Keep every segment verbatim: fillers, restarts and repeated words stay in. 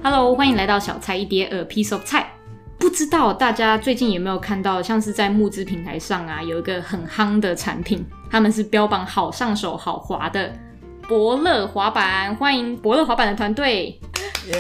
Hello， 欢迎来到小菜一碟 A Piece of 菜。不知道大家最近有没有看到，像是在募资平台上啊，有一个很夯的产品，他们是标榜好上手、好滑的伯乐滑板。欢迎伯乐滑板的团队。 耶、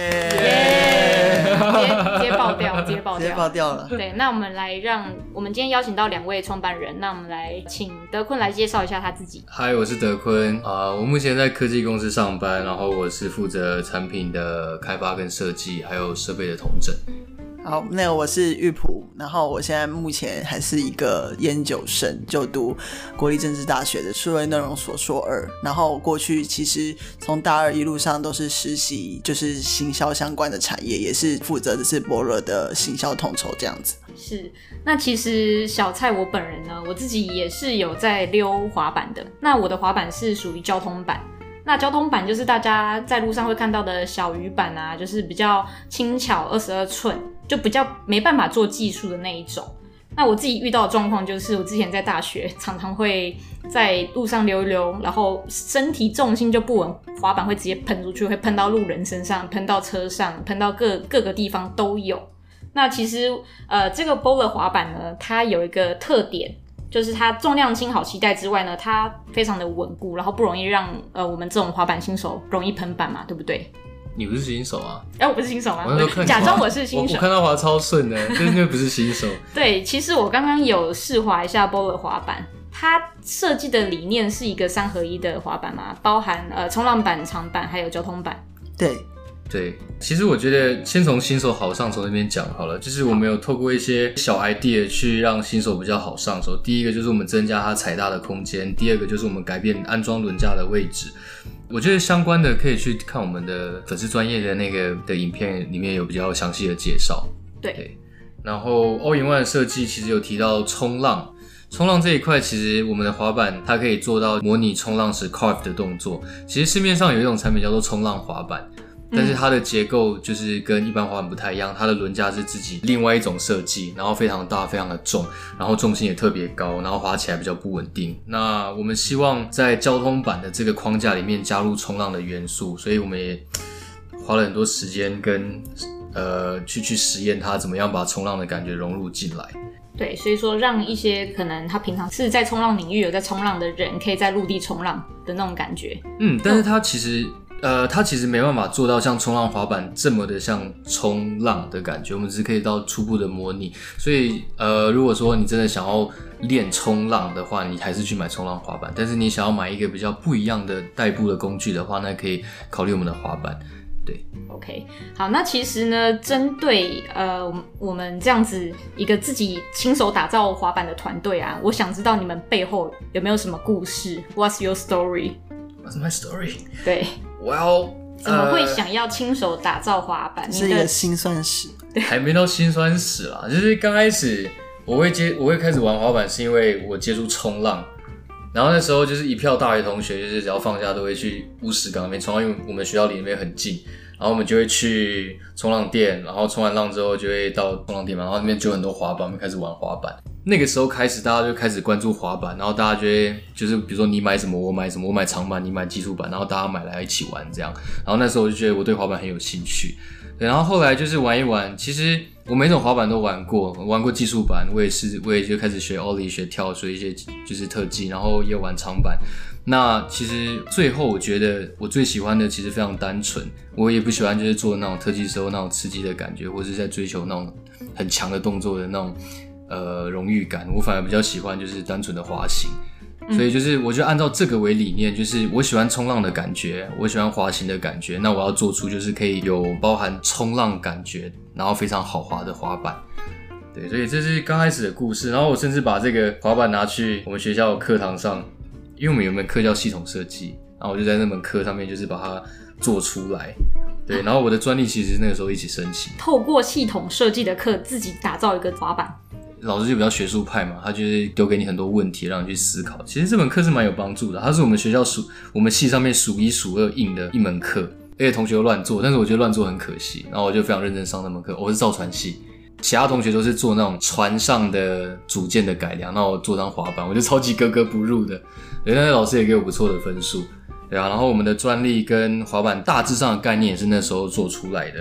yeah! 直接爆掉，直接爆掉， 直接爆掉了。 对，那我们来让我们今天邀请到两位创办人，那我们来请德坤来介绍一下他自己。 嗨，我是德坤啊、呃，我目前在科技公司上班，然后我是负责产品的开发跟设计，还有设备的统整。 好，那个我是玉璞，然后我现在目前还是一个研究生，就读国立政治大学的数位内容所硕二，然后过去其实从大二一路上都是实习，就是行销相关的产业，也是负责的是伯乐的行销统筹这样子。 是，那其实小蔡我本人呢，我自己也是有在溜滑板的，那我的滑板是属于交通板。那交通板就是大家在路上会看到的小鱼板啊，就是比较轻巧二十二寸，就比较没办法做技术的那一种。那我自己遇到的状况就是，我之前在大学常常会在路上溜一溜，然后身体重心就不稳，滑板会直接喷出去，会喷到路人身上，喷到车上，喷到各各个地方都有。那其实呃，这个 Bowler 滑板呢，它有一个特点。就是它重量轻好携带之外呢，它非常的稳固，然后不容易让呃我们这种滑板新手容易喷板嘛，对不对？ 你不是新手啊？ 哎、欸，我不是新手吗？ 我, 我假装我是新手。 我, 我看到滑超顺的，但是那不是新手。 对，其实我刚刚有试滑一下 Bowler 滑板，它设计的理念是一个三合一的滑板嘛，包含呃冲浪板、长板还有交通板。 对。 对，其实我觉得先从新手好上手那边讲好了，就是我们有透过一些小 idea 去让新手比较好上手。第一个就是我们增加它踩踏的空间，第二个就是我们改变安装轮架的位置。我觉得相关的可以去看我们的粉丝专业的那个的影片，里面有比较详细的介绍。 对， 对，然后 All in One 的设计其实有提到冲浪。冲浪这一块，其实我们的滑板它可以做到模拟冲浪时 carve 的动作。其实市面上有一种产品叫做冲浪滑板。但是它的结构就是跟一般滑板不太一样，它的轮架是自己另外一种设计，然后非常大非常的重，然后重心也特别高，然后滑起来比较不稳定。那我们希望在交通板的这个框架里面加入冲浪的元素，所以我们也花了很多时间跟呃去去实验它怎么样把冲浪的感觉融入进来。 对，所以说让一些可能他平常是在冲浪领域有在冲浪的人，可以在陆地冲浪的那种感觉。 嗯，但是它其实呃，它其实没办法做到像冲浪滑板这么的像冲浪的感觉，我们只是可以到初步的模拟。所以呃，如果说你真的想要练冲浪的话，你还是去买冲浪滑板。但是你想要买一个比较不一样的代步的工具的话，那可以考虑我们的滑板。对 ，OK， 好，那其实呢，针对呃我们这样子一个自己亲手打造滑板的团队啊，我想知道你们背后有没有什么故事 ？What's your story？What's my story？ 对。 Well， 怎么会想要亲手打造滑板？ 呃、是一个辛酸史， 还没到辛酸史啦。就是刚开始我会接，我会开始玩滑板，是因为我接触冲浪，然后那时候就是一票大学同学，就是只要放假都会去乌石港那边冲浪，因为我们学校离那边很近，然后我们就会去冲浪店，然后冲完浪之后就会到冲浪店嘛，然后那边就有很多滑板，我们开始玩滑板。那个时候开始，大家就开始关注滑板，然后大家就会就是比如说你买什么我买什么，我买长板你买技术板，然后大家买来一起玩这样。然后那时候我就觉得我对滑板很有兴趣，对，然后后来就是玩一玩，其实我每种滑板都玩过，玩过技术板，我也是我也就开始学 ollie 学跳，学一些就是特技，然后也有玩长板。那其实最后我觉得我最喜欢的其实非常单纯，我也不喜欢就是做那种特技时候那种刺激的感觉，或是在追求那种很强的动作的那种呃荣誉感，我反而比较喜欢就是单纯的滑行。所以就是我就按照这个为理念，就是我喜欢冲浪的感觉，我喜欢滑行的感觉，那我要做出就是可以有包含冲浪感觉，然后非常好滑的滑板。对，所以这是刚开始的故事。然后我甚至把这个滑板拿去我们学校的课堂上，因为我们有门课叫系统设计，然后我就在那门课上面就是把它做出来。对，然后我的专利其实那个时候一起申请， 透过系统设计的课自己打造一个滑板。 老师就比较学术派嘛，他就是丢给你很多问题让你去思考。其实这门课是蛮有帮助的，它是我们学校数我们系上面数一数二硬的一门课，而且同学都乱做，但是我觉得乱做很可惜，然后我就非常认真上那门课。我是造船系，其他同学都是做那种船上的组件的改良，然后我做张滑板，我就超级格格不入的。对，但是老师也给我不错的分数，对啊。然后我们的专利跟滑板大致上的概念也是那时候做出来的。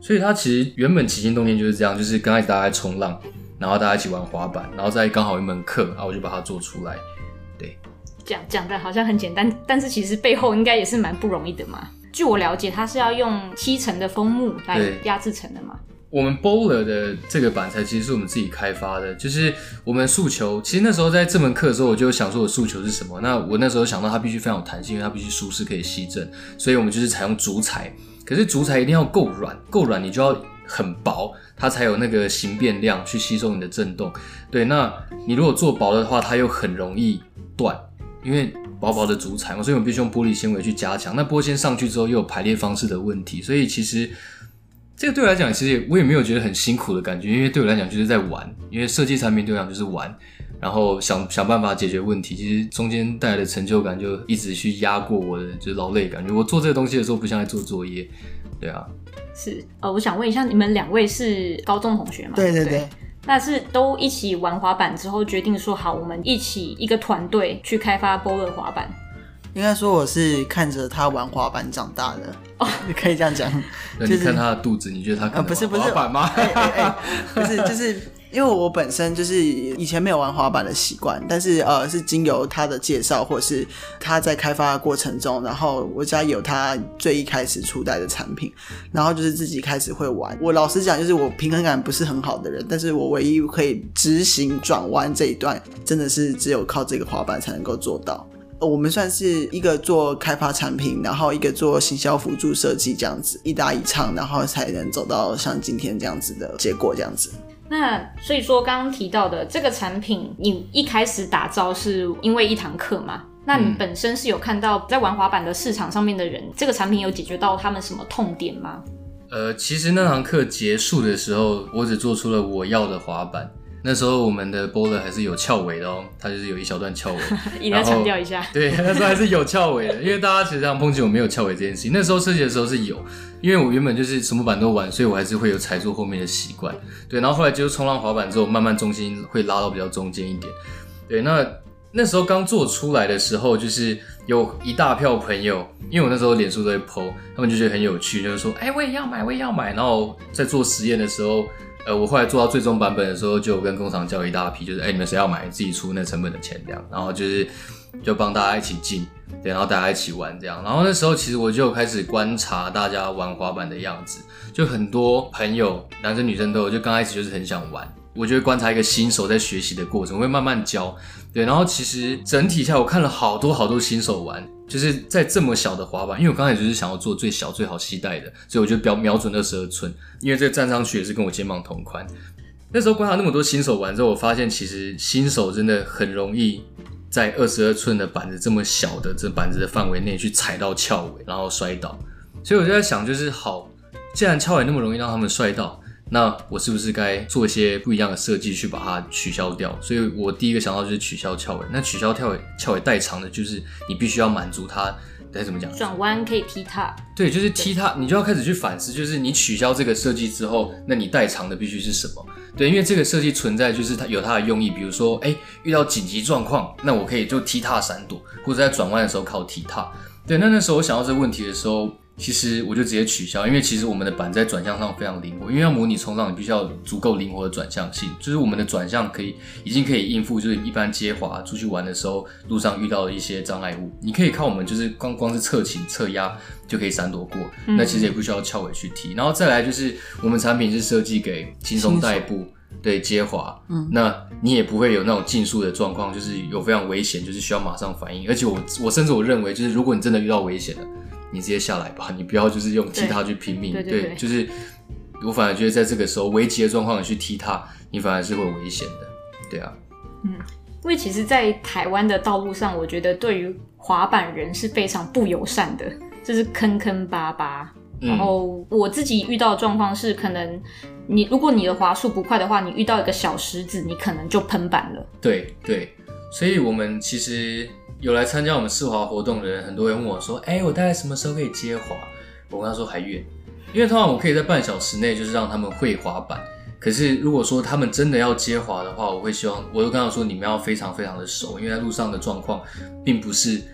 所以它其实原本起心动念就是这样，就是刚开始大家在冲浪，然后大家一起玩滑板，然后再刚好一门课，然后我就把它做出来。对， 讲讲的好像很简单，但是其实背后应该也是蛮不容易的嘛。据我了解，它是要用七层的枫木来压制成的嘛。 我们 Bowler 的这个板材其实是我们自己开发的，就是我们诉求，其实那时候在这门课的时候，我就想说我诉求是什么。那我那时候想到它必须非常有弹性，因为它必须舒适可以吸震，所以我们就是采用竹材。可是竹材一定要够软，够软你就要很薄，它才有那个形变量去吸收你的震动。对，那你如果做薄的话，它又很容易断，因为薄薄的竹材嘛，所以我们必须用玻璃纤维去加强。那玻纤上去之后又有排列方式的问题，所以其实这个对我来讲，其实我也没有觉得很辛苦的感觉，因为对我来讲就是在玩，因为设计产品对我来讲就是玩，然后想想办法解决问题。其实中间带来的成就感就一直去压过我的就是劳累感觉。我做这个东西的时候不像在做作业，对啊。 是，呃，我想问一下，你们两位是高中同学吗？ 对对对。 那是都一起玩滑板之后决定说好，我们一起一个团队去开发 Bowler 滑板。 应该说我是看着他玩滑板长大的，哦，你可以这样讲。 那你看他的肚子，你觉得他可能玩滑板吗？ 呃、不是不是，哎哎哎，不是，就是因为我本身就是以前没有玩滑板的习惯，但是呃是经由他的介绍，或是他在开发的过程中，然后我家有他最一开始初代的产品，然后就是自己开始会玩。我老实讲，就是我平衡感不是很好的人，但是我唯一可以执行转弯这一段，真的是只有靠这个滑板才能够做到。我们算是一个做开发产品，然后一个做行销辅助设计，这样子一搭一唱，然后才能走到像今天这样子的结果这样子。 那所以说刚刚提到的这个产品，你一开始打造是因为一堂课嘛？那你本身是有看到在玩滑板的市场上面的人，嗯、这个产品有解决到他们什么痛点吗？ 呃，其实那堂课结束的时候，我只做出了我要的滑板。那时候我们的 Bowler 还是有翘尾的哦，它就是有一小段翘尾， 一定要强调一下。 对，那时候还是有翘尾的，因为大家其实常抨击我没有翘尾这件事情。那时候设计的时候是有，因为我原本就是什么板都玩，所以我还是会有踩住后面的习惯。对，然后后来接触冲浪滑板之后，慢慢重心会拉到比较中间一点。对，那那时候刚做出来的时候，就是有一大票朋友，因为我那时候脸书都会 po， 他们就觉得很有趣，就是说，哎、欸，我也要买，我也要买。然后在做实验的时候。呃，我后来做到最终版本的时候，就跟工厂叫一大批，就是哎、欸，你们谁要买，自己出那成本的钱这样，然后就是就帮大家一起进，对，然后大家一起玩这样。然后那时候其实我就开始观察大家玩滑板的样子，就很多朋友，男生女生都有，就刚开始就是很想玩。我就会观察一个新手在学习的过程，我会慢慢教，对，然后其实整体下我看了好多好多新手玩，就是在这么小的滑板，因为我刚才就是想要做最小最好携带的，所以我就标瞄准二十二寸，因为这个站上去也是跟我肩膀同宽。那时候观察那么多新手玩之后，我发现其实新手真的很容易在二十二寸的板子这么小的这板子的范围内去踩到翘尾，然后摔倒。所以我就在想，就是好，既然翘尾那么容易让他们摔倒，那我是不是该做一些不一样的设计去把它取消掉？所以我第一个想到就是取消翘尾。那取消翘尾翘尾代偿的就是你必须要满足它，该怎么讲？ 转弯可以踢踏。 对，就是踢踏，你就要开始去反思，就是你取消这个设计之后，那你代偿的必须是什么？对，因为这个设计存在就是它有它的用意，比如说，哎，遇到紧急状况，那我可以就踢踏闪躲，或者在转弯的时候靠踢踏。对，那那时候我想到这个问题的时候，其实我就直接取消，因为其实我们的板在转向上非常灵活，因为要模拟冲浪，你必须要有足够灵活的转向性，就是我们的转向可以已经可以应付，就是一般接滑出去玩的时候，路上遇到的一些障碍物，你可以靠我们就是光光是侧倾侧压就可以闪躲过，嗯、那其实也不需要翘尾去踢。然后再来就是我们产品是设计给轻松代步。对，接滑，嗯，那你也不会有那种竞速的状况，就是有非常危险，就是需要马上反应。而且我我甚至我认为，就是如果你真的遇到危险了，你直接下来吧，你不要就是用踢踏去拼命。 对, 对, 对, 对， 就是我反而觉得在这个时候危急的状况你去踢踏，你反而是会危险的。对啊， 嗯，因为其实，在台湾的道路上，我觉得对于滑板人是非常不友善的，就是坑坑巴巴。然后我自己遇到的状况是，可能你如果你的滑速不快的话，你遇到一个小石子，你可能就喷板了。 对对，所以我们其实有来参加我们试滑活动的人，很多人问我说：“哎、欸，我大概什么时候可以接滑？”我跟他说还远，因为通常我可以在半小时内就是让他们会滑板。可是如果说他们真的要接滑的话，我会希望，我就跟他说你们要非常非常的熟，因为在路上的状况并不是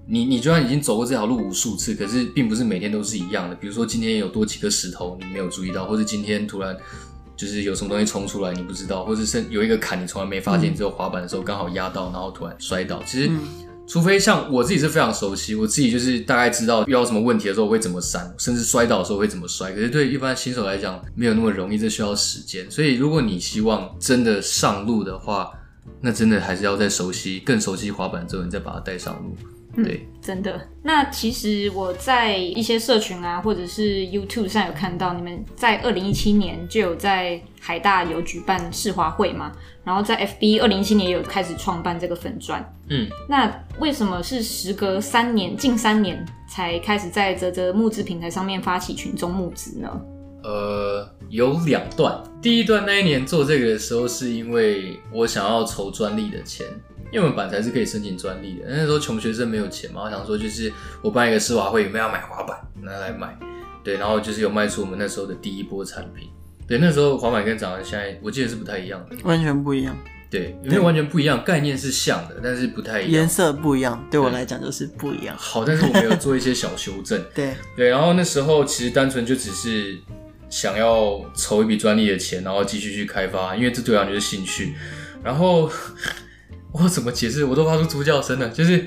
你你就算已经走过这条路无数次，可是并不是每天都是一样的。比如说今天有多几个石头你没有注意到，或者今天突然就是有什么东西冲出来你不知道，或者是有一个坎你从来没发现，你只有滑板的时候刚好压到，然后突然摔倒。其实、嗯、除非像我自己是非常熟悉，我自己就是大概知道遇到什么问题的时候我会怎么闪，甚至摔倒的时候会怎么摔。可是对一般新手来讲没有那么容易，这需要时间。所以如果你希望真的上路的话，那真的还是要再熟悉更熟悉滑板之后你再把它带上路。对、 嗯，真的。那其实我在一些社群啊，或者是 YouTube 上有看到你们在二零一七年就有在海大有举办世滑会嘛，然后在 F B 二零一七年也有开始创办这个粉专。嗯，那为什么是时隔三年，近三年才开始在嘖嘖募资平台上面发起群众募资呢？ 呃，有两段。第一段那一年做这个的时候，是因为我想要筹专利的钱。因为我们板材是可以申请专利的，那时候穷学生没有钱嘛，我想说就是我办一个世滑会，有没有要买滑板拿来买？对，然后就是有卖出我们那时候的第一波产品。对，那时候滑板跟长得现在我记得是不太一样的， 完全不一样。 对，因为完全不一样，概念是像的，但是不太一样， 颜色不一样，对我来讲就是不一样。 好，但是我们有做一些小修正。 对对，然后那时候其实单纯就只是想要筹一笔专利的钱，然后继续去开发，因为这对我来讲就是兴趣。然后我怎么解释？我都发出猪叫声了，就是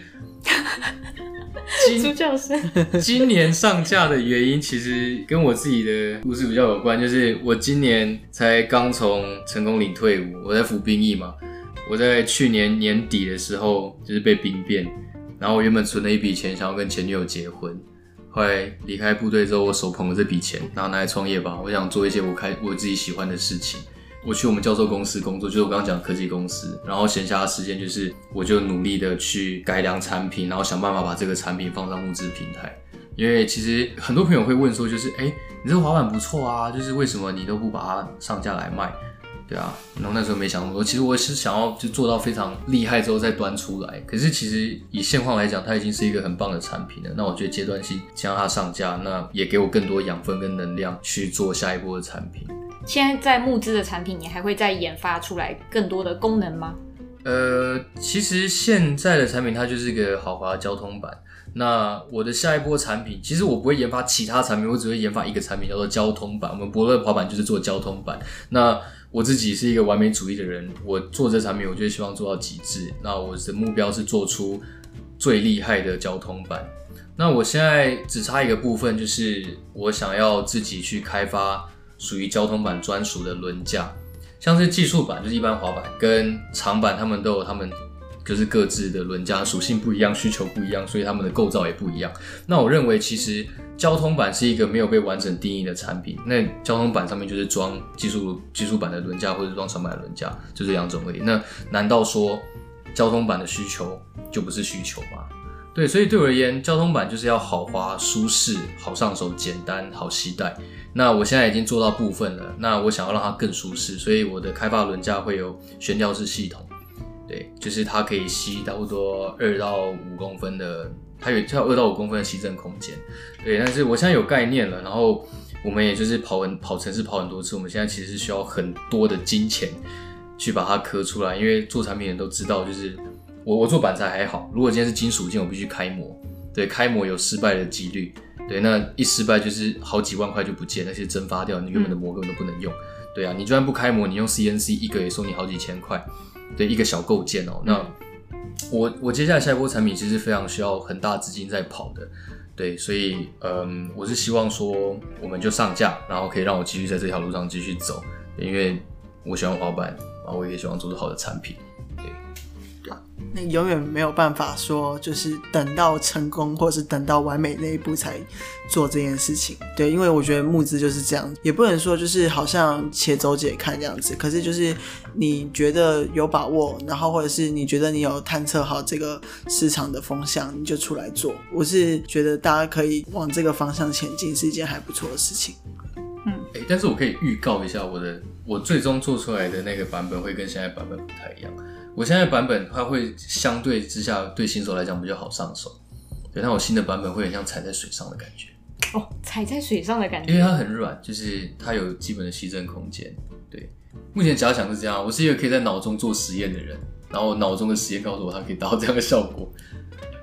猪叫声。 今年上架的原因其实跟我自己的故事比较有关，就是我今年才刚从成功岭退伍，我在服兵役嘛。我在去年年底的时候就是被兵变，然后我原本存了一笔钱，想要跟前女友结婚。后来离开部队之后，我手捧了这笔钱，然后拿来创业吧。我想做一些我开我自己喜欢的事情。我去我们教授公司工作，就是我刚刚讲的科技公司，然后闲暇的时间就是我就努力的去改良产品，然后想办法把这个产品放上募资平台。因为其实很多朋友会问说，就是哎，你这个滑板不错啊，就是为什么你都不把它上架来卖？对啊，然后那时候没想那么多，其实我是想要就做到非常厉害之后再端出来。可是其实以现况来讲，它已经是一个很棒的产品了。那我觉得阶段性先让它上架，那也给我更多养分跟能量去做下一波的产品。 现在在募资的产品，你还会再研发出来更多的功能吗？ 呃，其实现在的产品它就是一个豪华交通版。那我的下一波产品，其实我不会研发其他产品，我只会研发一个产品叫做交通版。我们伯乐滑板就是做交通版。那我自己是一个完美主义的人，我做这产品，我就希望做到极致。那我的目标是做出最厉害的交通版。那我现在只差一个部分，就是我想要自己去开发属于交通版专属的轮架，像是技术版就是一般滑板跟长板，他们都有他们就是各自的轮架属性不一样，需求不一样，所以他们的构造也不一样。那我认为其实交通版是一个没有被完整定义的产品，那交通版上面就是装技术技术版的轮架或者装长板的轮架，就这两种而已。那难道说交通版的需求就不是需求吗？对，所以对我而言，交通版就是要豪华、舒适、好上手、简单、好携带。那我现在已经做到部分了，那我想要让它更舒适，所以我的开发轮架会有悬吊式系统。对，就是它可以吸差不多二到五公分的，它有它有二到五公分的吸震空间。对，但是我现在有概念了，然后我们也就是跑很跑程式跑很多次，我们现在其实是需要很多的金钱去把它刻出来，因为做产品的人都知道，就是我我做板材还好，如果今天是金属件，我必须开模，对，开模有失败的几率，对，那一失败就是好几万块就不见，那些蒸发掉，你原本的模根本都不能用，对啊，你就算不开模，你用 C N C 一个也收你好几千块，对，一个小构件哦，那我我接下来下一波产品其实非常需要很大资金在跑的，对，所以嗯，我是希望说我们就上架，然后可以让我继续在这条路上继续走，因为我喜欢滑板，然后我也希望做出好的产品。 那永远没有办法说就是等到成功或是等到完美那一步才做这件事情，对，因为我觉得募资就是这样，也不能说就是好像且走且看这样子，可是就是你觉得有把握，然后或者是你觉得你有探测好这个市场的风向，你就出来做，我是觉得大家可以往这个方向前进是一件还不错的事情。 嗯，欸，但是我可以预告一下我的我最终做出来的那个版本会跟现在版本不太一样，我现在的版本它会相对之下对新手来讲比较好上手，对，但我新的版本会很像踩在水上的感觉。 哦，踩在水上的感觉， 因为它很软，就是它有基本的吸震空间。对，目前假想是这样，我是一个可以在脑中做实验的人，然后脑中的实验告诉我它可以达到这样的效果。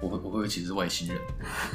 我会我会不会其实是外星人？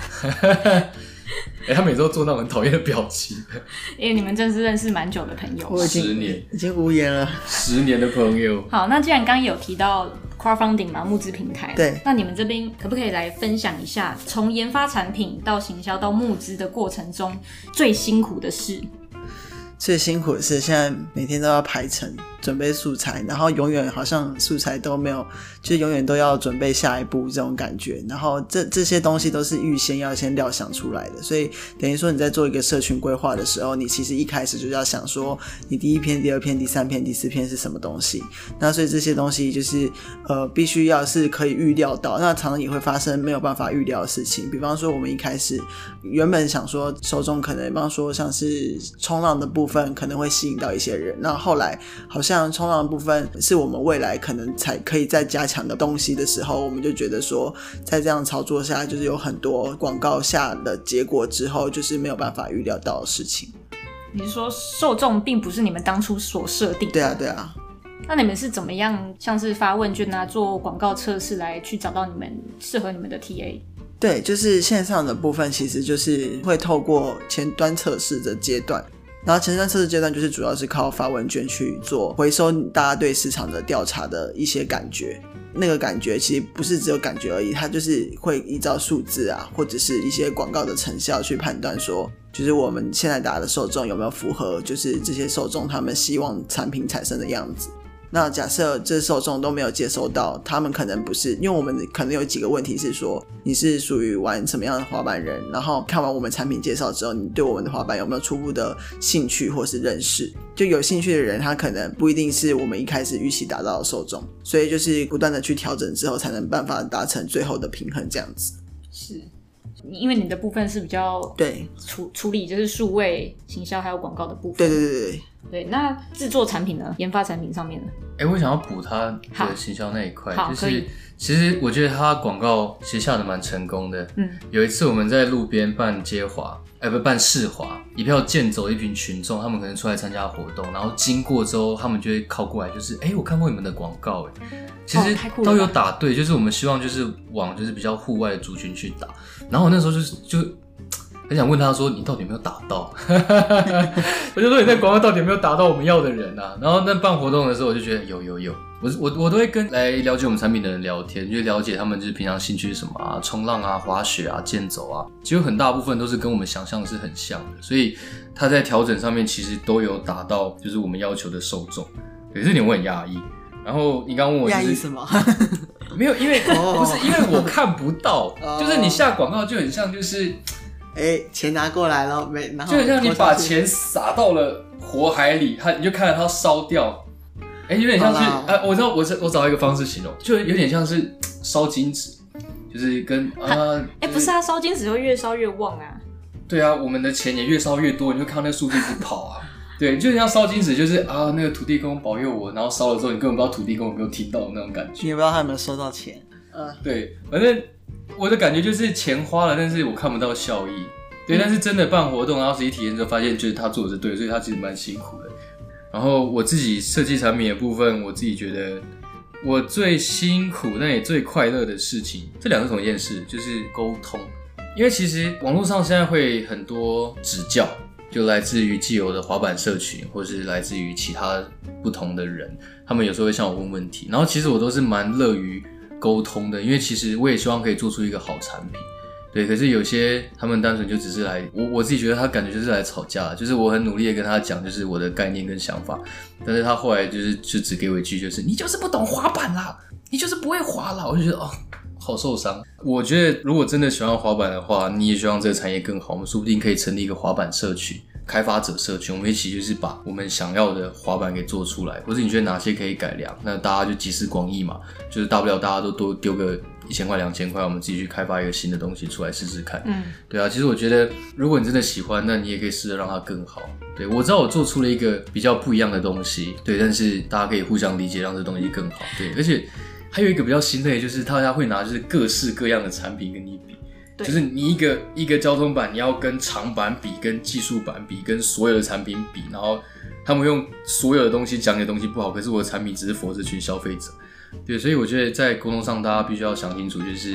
哎、欸，他每次都做那种很讨厌的表情。 因为你们真是认识蛮久的朋友， 我已经十年已经无言了。 十年的朋友。 好，那既然刚刚有提到 crowdfunding 嘛，募资平台， 对， 那你们这边可不可以来分享一下，从研发产品到行销到募资的过程中最辛苦的事？ 最辛苦的是现在每天都要排程准备素材，然后永远好像素材都没有，就是永远都要准备下一步这种感觉，然后这这些东西都是预先要先料想出来的，所以等于说你在做一个社群规划的时候，你其实一开始就要想说你第一篇第二篇第三篇第四篇是什么东西，那所以这些东西就是呃必须要是可以预料到，那常常也会发生没有办法预料的事情，比方说我们一开始原本想说受众可能比方说像是冲浪的部分可能会吸引到一些人，那后来好像冲浪的部分是我们未来可能才可以再加强的东西的时候，我们就觉得说在这样操作下就是有很多广告下的结果之后就是没有办法预料到的事情。 你是说受众并不是你们当初所设定的？ 对啊对啊。 那你们是怎么样像是发问卷啊做广告测试来去找到你们适合你们的 T A？ 对，就是线上的部分其实就是会透过前端测试的阶段，然后前端测试阶段就是主要是靠发问卷去做回收大家对市场的调查的一些感觉，那个感觉其实不是只有感觉而已，它就是会依照数字啊或者是一些广告的成效去判断说就是我们现在打的受众有没有符合就是这些受众他们希望产品产生的样子。那假设这受众都没有接收到，他们可能不是，因为我们可能有几个问题是说你是属于玩什么样的滑板人，然后看完我们产品介绍之后你对我们的滑板有没有初步的兴趣或是认识，就有兴趣的人他可能不一定是我们一开始预期达到的受众，所以就是不断的去调整之后才能办法达成最后的平衡这样子。 是因为你的部分是比较对处, 处理就是数位行销还有广告的部分。 对对对对对。那制作产品呢？研发产品上面呢？ 哎、欸，我想要补他的行销那一块，就是其实我觉得他广告其实下的蛮成功的。嗯，有一次我们在路边办街滑，哎、欸、不办市滑，一票健走一群群众，他们可能出来参加活动，然后经过之后，他们就会靠过来，就是哎、欸，我看过你们的广告，哎，其实都有打对，就是我们希望就是往就是比较户外的族群去打，然后我那时候就是就。很想问他说你到底有没有打到我就说你在广告到底有没有打到我们要的人啊，然后那办活动的时候我就觉得有有有，我我我都会跟来了解我们产品的人聊天，就了解他们就是平常兴趣是什么啊，冲浪啊滑雪啊健走啊，其实很大部分都是跟我们想象是很像的，所以他在调整上面其实都有达到就是我们要求的受众，对，这点我很讶异。然后你刚问我、就是、 讶异什么没有，因为不是因为我看不到就是你下广告就很像就是哎，钱拿过来了没？然后就很像你把钱撒到了火海里，它你就看着它烧掉。哎，有点像是啊，我知道，我我找到一个方式形容，就有点像是烧金纸，就是跟啊，哎、 呃就是，不是啊，烧金纸会越烧越旺啊。 对啊，我们的钱也越烧越多，你就看到那数字一直跑啊。对，就像烧金纸，就是啊，那个土地公保佑我，然后烧了之后，你根本不知道土地公有没有听到的那种感觉， 你也不知道他有没有收到钱。 嗯，对，反正我的感觉就是钱花了，但是我看不到效益。对，但是真的办活动，然后实际体验之后，发现就是他做的是对的，所以他其实蛮辛苦的。然后我自己设计产品的部分，我自己觉得我最辛苦但也最快乐的事情，这两个是同一件事，就是沟通。因为其实网络上现在会很多指教，就来自于既有的滑板社群，或是来自于其他不同的人，他们有时候会向我问问题，然后其实我都是蛮乐于沟通的，因为其实我也希望可以做出一个好产品。对，可是有些他们单纯就只是来，我我自己觉得他感觉就是来吵架，就是我很努力的跟他讲，就是我的概念跟想法，但是他后来就是就只给我一句，就是你就是不懂滑板啦，你就是不会滑啦，我就觉得哦，好受伤。我觉得如果真的喜欢滑板的话，你也希望这个产业更好，我们说不定可以成立一个滑板社群。开发者社群，我们一起就是把我们想要的滑板给做出来，或者你觉得哪些可以改良，那大家就集思广益嘛，就是大不了大家都多丢个一千块两千块，我们自己去开发一个新的东西出来试试看。嗯，对啊，其实我觉得如果你真的喜欢，那你也可以试着让它更好。对，我知道我做出了一个比较不一样的东西，对，但是大家可以互相理解，让这东西更好。对，而且还有一个比较心累，就是大家会拿就是各式各样的产品跟你比。就是你一个一个交通版，你要跟长版比，跟技术版比，跟所有的产品比，然后他们用所有的东西讲你的东西不好，可是我的产品只是 for 这群消费者。对，所以我觉得在沟通上，大家必须要想清楚，就是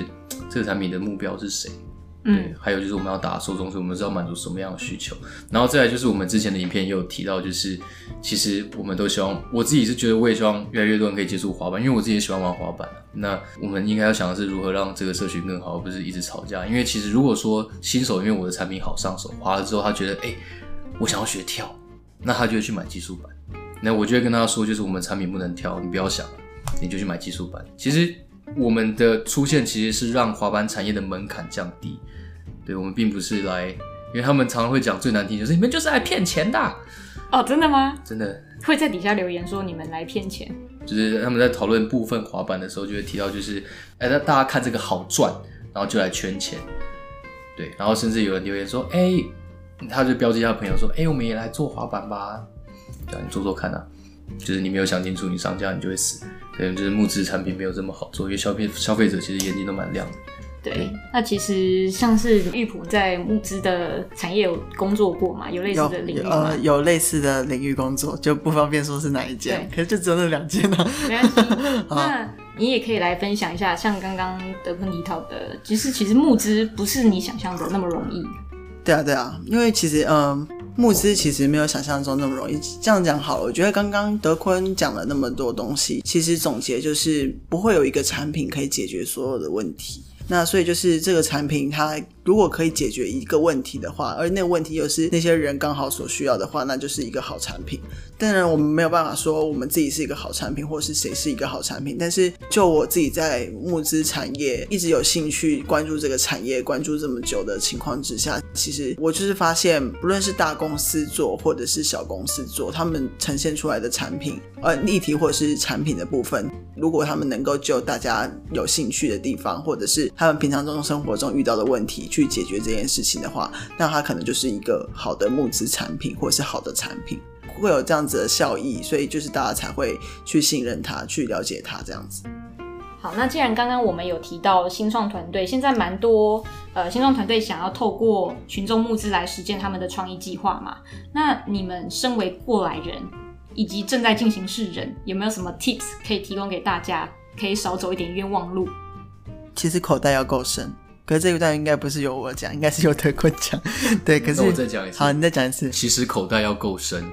这个产品的目标是谁。 嗯， 对，还有就是我们要打受众，所以我们是要满足什么样的需求。然后再来就是我们之前的影片也有提到，就是其实我们都希望，我自己是觉得我也希望越来越多人可以接触滑板，因为我自己也喜欢玩滑板。那我们应该要想的是如何让这个社群更好，而不是一直吵架。因为其实如果说新手因为我的产品好上手，滑了之后他觉得哎、欸，我想要学跳，那他就会去买技术板。那我就会跟他说，就是我们产品不能跳，你不要想，你就去买技术板。其实我们的出现其实是让滑板产业的门槛降低。对，我们并不是来，因为他们常常会讲最难听就是你们就是来骗钱的、啊。 哦，真的吗？ 真的会在底下留言说你们来骗钱。 就是他们在讨论部分滑板的时候，就会提到就是，哎、欸，大家看这个好赚，然后就来圈钱。对，然后甚至有人留言说，哎、欸，他就标记他朋友说，哎、欸，我们也来做滑板吧，对，你做做看啊。就是你没有想清楚，你上架你就会死。对，就是募资产品没有这么好做，因为消费消费者其实眼睛都蛮亮的。 对，那其实像是玉璞在募资的产业有工作过嘛？有类似的领域吗？ 有呃有类似的领域工作，就不方便说是哪一间，可是就只有那两间啊。 没关系，那你也可以来分享一下，像刚刚德坤提到的，其实其实募资不是你想象的那么容易。 对啊对啊，因为其实嗯。募资其实没有想象中那么容易，这样讲好了。我觉得刚刚德坤讲了那么多东西，其实总结就是不会有一个产品可以解决所有的问题。那所以就是这个产品它如果可以解决一个问题的话，而那个问题又是那些人刚好所需要的话，那就是一个好产品。当然我们没有办法说我们自己是一个好产品，或是谁是一个好产品，但是就我自己在募资产业一直有兴趣关注这个产业关注这么久的情况之下，其实我就是发现不论是大公司做或者是小公司做，他们呈现出来的产品呃议题或者是产品的部分，如果他们能够就大家有兴趣的地方，或者是他们平常中生活中遇到的问题去解决这件事情的话，那它可能就是一个好的募资产品或者是好的产品，会有这样子的效益，所以就是大家才会去信任它，去了解它这样子。 好，那既然刚刚我们有提到新创团队，现在蛮多呃新创团队想要透过群众募资来实践他们的创意计划嘛，那你们身为过来人以及正在进行式人，有没有什么 tips 可以提供给大家，可以少走一点冤枉路？ 其实口袋要够深，可是这一段应该不是由我讲，应该是由德坤讲。对，可是那我再讲一次。 好，你再讲一次。 其实口袋要够深。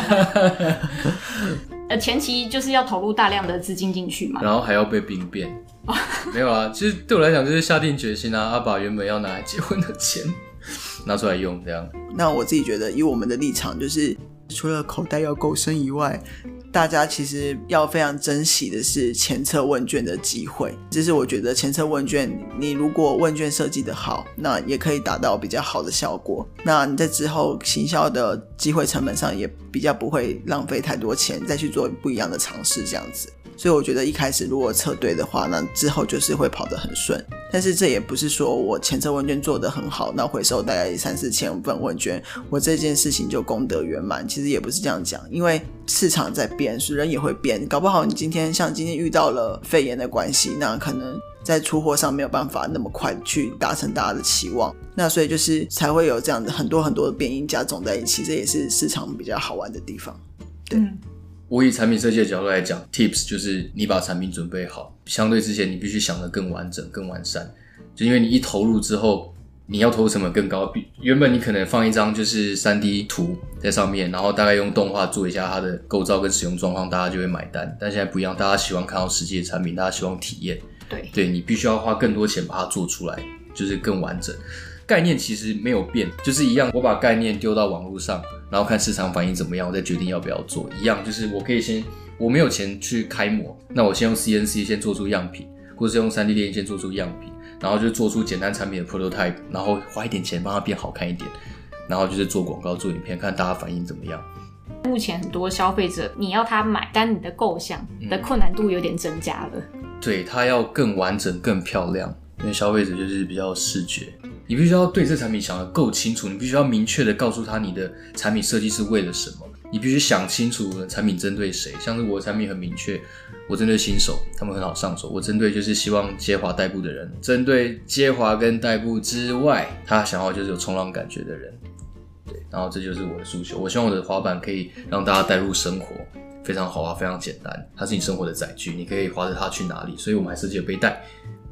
呃，前期就是要投入大量的资金进去嘛， 然后还要被兵变。没有啊，其实对我来讲就是下定决心啊，要把原本要拿来结婚的钱拿出来用，这样。 那我自己觉得，以我们的立场，就是除了口袋要够深以外，大家其实要非常珍惜的是前测问卷的机会。这是我觉得前测问卷，你如果问卷设计的好，那也可以达到比较好的效果。那你在之后行销的机会成本上也比较不会浪费太多钱，再去做不一样的尝试这样子。所以我觉得一开始如果测对的话，那之后就是会跑得很顺。但是这也不是说我前测问卷做得很好，那回收大概三四千份问卷，我这件事情就功德圆满。其实也不是这样讲，因为市场在变，人也会变，搞不好你今天像今天遇到了肺炎的关系，那可能在出货上没有办法那么快去达成大家的期望，那所以就是才会有这样的很多很多的变因加总在一起，这也是市场比较好玩的地方。对。 嗯， 我以产品设计的角度来讲 ，tips 就是你把产品准备好，相对之前你必须想得更完整、更完善。就因为你一投入之后，你要投入成本更高。原本你可能放一张就是 三 D 图在上面，然后大概用动画做一下它的构造跟使用状况，大家就会买单。但现在不一样，大家喜欢看到实际的产品，大家希望体验。 对， 对你必须要花更多钱把它做出来，就是更完整。概念其实没有变，就是一样，我把概念丢到网络上，然后看市场反应怎么样，我再决定要不要做。一样，就是我可以先，我没有钱去开模，那我先用 C N C 先做出样品，或者是用 三 D 列印先做出样品，然后就做出简单产品的 prototype， 然后花一点钱帮它变好看一点，然后就是做广告、做影片，看大家反应怎么样。 目前很多消费者，你要他买单，你的构想的困难度有点增加了。 嗯、对，它要更完整、更漂亮，因为消费者就是比较视觉。你必须要对这产品想得够清楚，你必须要明确的告诉他你的产品设计是为了什么，你必须想清楚产品针对谁。像是我的产品很明确，我针对新手，他们很好上手，我针对就是希望接滑代步的人，针对接滑跟代步之外，他想要就是有冲浪感觉的人。对，然后这就是我的诉求，我希望我的滑板可以让大家带入生活，非常好啊，非常简单，它是你生活的载具，你可以滑着它去哪里，所以我们还设计了背带。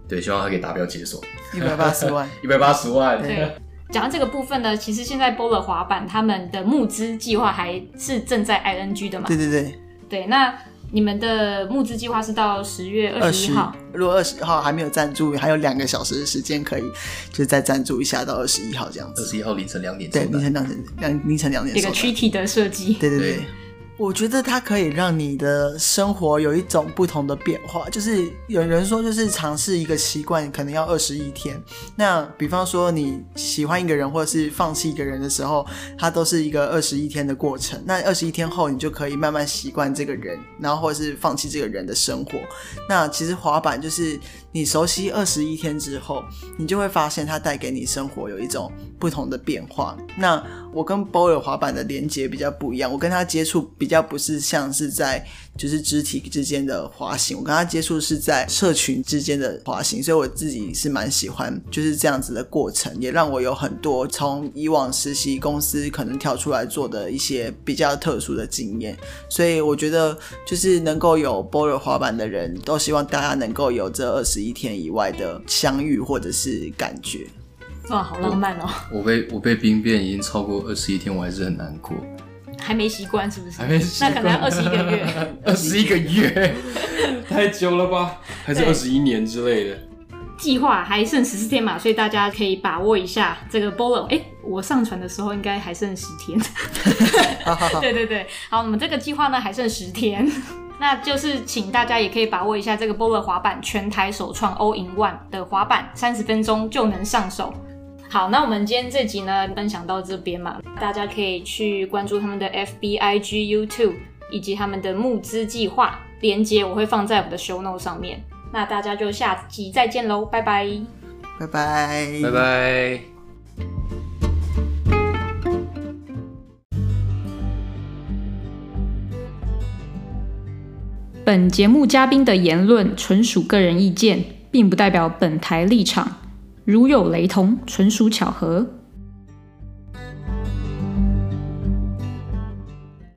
对，希望他可以达标解锁一百八十万， 一百八十万。 对，讲到这个部分呢，其实现在 Bowler 滑板他们的募资计划还是正在 I N G 的嘛？ 对对对， 对，那你们的募资计划是到十月二十一号， 如果二十号还没有赞助，还有两个小时的时间可以，就是再赞助一下到二十一号这样子。 二十一号凌晨两点， 对，凌晨两点，两凌晨两点， 一个躯体的设计。 对对对。对，我觉得它可以让你的生活有一种不同的变化，就是有人说就是尝试一个习惯可能要二十一天，那比方说你喜欢一个人或者是放弃一个人的时候，它都是一个二十一天的过程，那二十一天后你就可以慢慢习惯这个人，然后或者是放弃这个人的生活。那其实滑板就是你熟悉二十一天之后，你就会发现它带给你生活有一种不同的变化。那我跟 Bowler 滑板的连结比较不一样，我跟他接触比较不是像是在就是肢体之间的滑行，我跟他接触是在社群之间的滑行，所以我自己是蛮喜欢就是这样子的过程，也让我有很多从以往实习公司可能跳出来做的一些比较特殊的经验。所以我觉得就是能够有 Bowler 滑板的人都希望大家能够有这二十一天以外的相遇或者是感觉。 哇，好浪漫哦！ 我被我被兵变已经超过二十一天，我还是很难过。 还没习惯是不是？ 还没习惯， 那可能要二十一个月。 二十一个月，太久了吧？还是二十一年之类的？ 计划还剩十四天嘛，所以大家可以把握一下这个 Bowler。哎，我上传的时候应该还剩十天。对对对，好，我们这个计划呢还剩十天。那就是请大家也可以把握一下这个 Bowler 滑板全台首创 All in One 的滑板，三十分钟就能上手。好，那我们今天这集呢分享到这边嘛，大家可以去关注他们的 F B I G YouTube 以及他们的募资计划，连结我会放在我的 show note 上面。那大家就下集再见咯，拜拜拜拜拜拜。 本节目嘉宾的言论纯属个人意见，并不代表本台立场，如有雷同，纯属巧合。